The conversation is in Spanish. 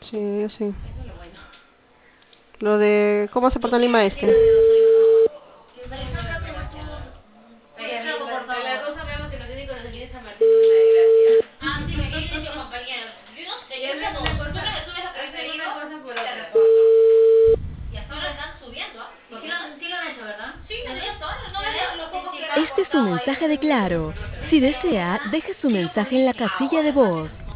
Sí, yo sí. Eso es lo bueno. Lo de cómo se porta en Lima Este. Vale, yo creo que no puedo. Oye, Escucha, por pero la favor. cosa vemos en los únicos aquí de San Martín es una desgracia. Ah, sí, me quedé hecho compañeros. Yo no sé, Y yo hacen como una tú cosa, no me subes los hacen una preferidos, cosa por te otra. reporto. Y hasta ahora están subiendo, ¿ah? Y sí lo han hecho, ¿verdad? Sí, hasta ahora no ves los pocos que han Este es un reportado ahí mensaje que de se suben los Claro. preferidos. Si desea, deje su mensaje en la casilla de voz.